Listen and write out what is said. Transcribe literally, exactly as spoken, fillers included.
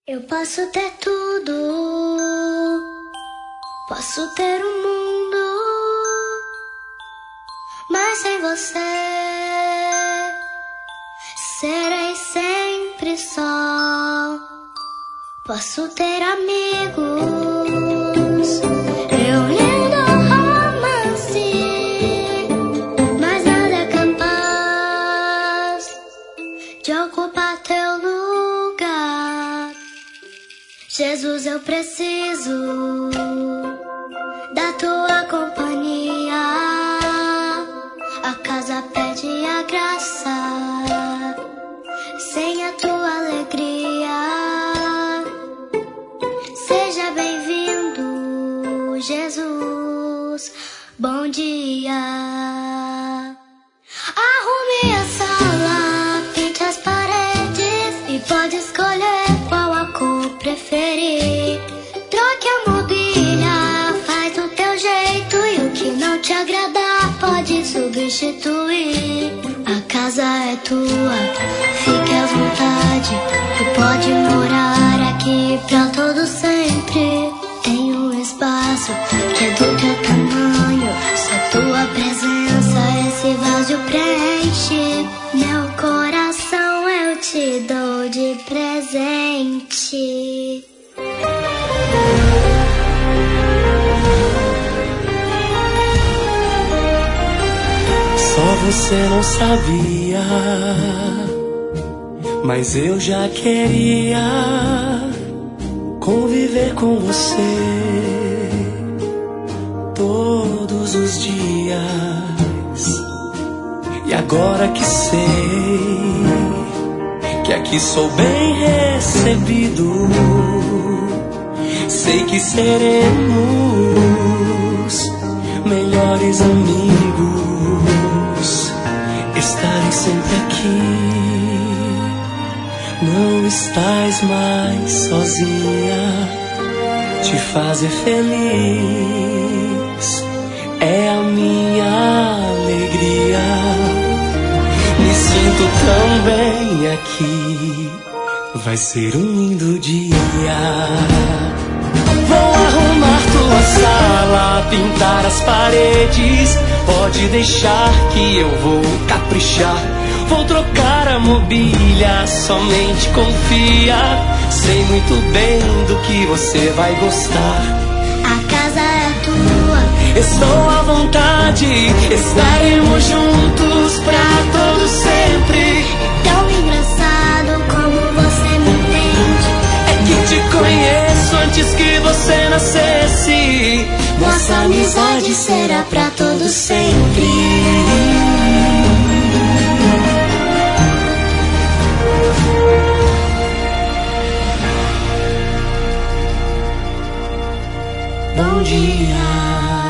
Eu posso ter tudo, posso ter o mundo, mas sem você serei sempre só. Posso ter amigos, eu lindo romance, mas nada é capaz de ocupar teu lugar. Jesus, eu preciso da tua companhia. A casa pede a graça, sem a tua alegria. Seja bem-vindo, Jesus, bom dia. Arrume a sala, pinte as paredes e pode escolher qual a cor preferir. Troque a mobília, faz do teu jeito, e o que não te agradar pode substituir. A casa é tua, fique à vontade, tu pode morar aqui pra todo sempre. Tem um espaço que é do teu tamanho, só tua presença esse vazio preenche. Meu coração eu te dou de presente. Só você não sabia, mas eu já queria conviver com você todos os dias. E agora que sei que aqui sou bem recebido, sei que seremos melhores amigos. Estarei sempre aqui, não estás mais sozinha. Te fazer feliz é a minha alegria. Me sinto tão bem aqui, vai ser um lindo dia. Vou arrumar tua sala, pintar as paredes. Pode deixar que eu vou caprichar. Vou trocar a mobília, somente confia. Sei muito bem do que você vai gostar. A casa é tua, estou à vontade, estaremos juntos pra todo sempre. tão engraçado como você me entende. É que te conheço antes que você nascesse. Nossa amizade será pra todo sempre. Bom dia.